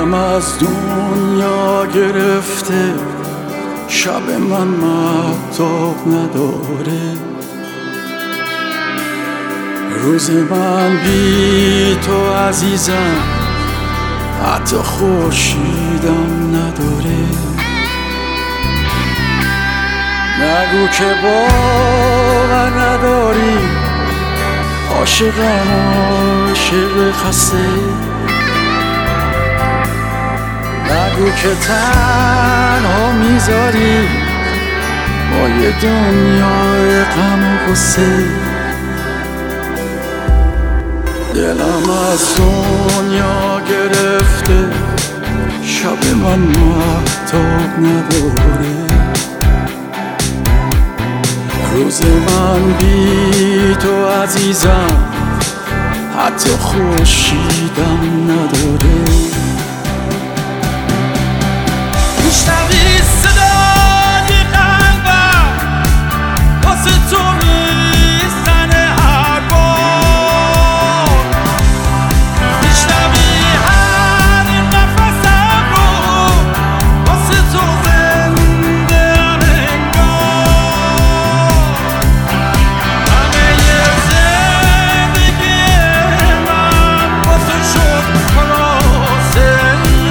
دلم از دنیا گرفته، شب من مهتاب نداره، روز من بی تو عزیزم حتی خورشیدم نداره. نگو که باور نداری، عاشقم عاشق خسته، نگو که تنها میذاری با یه دنیای غم و غصه. دلم از دنیا گرفته، شب من مهتاب نداره، روز من بی تو عزیزم حتی خورشیدم نداره. میشنوی صدای قلبم واسه تو میزنه هر بار، میشنوی هر نفسم رو واسه تو زنده انگار. همه زندگی من واسه شد خلاصه.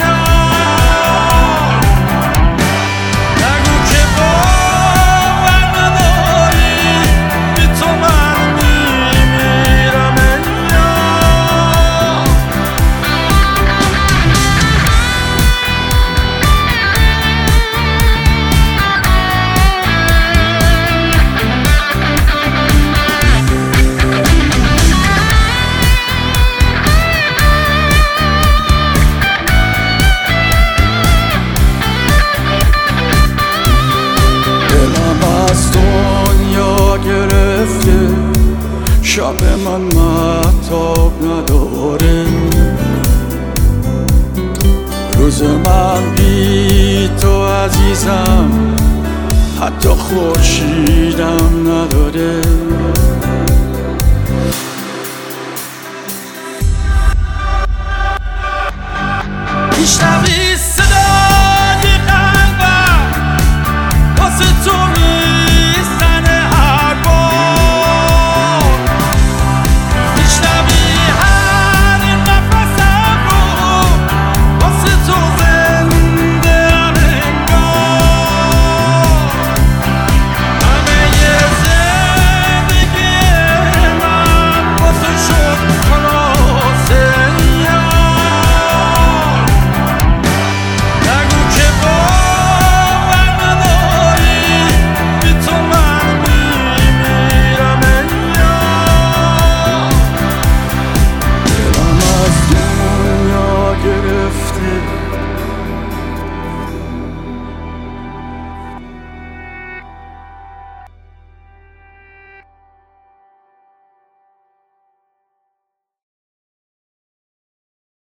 شب من مهتاب نداره، روز من بی تو عزیزم حتی خورشیدم نداره.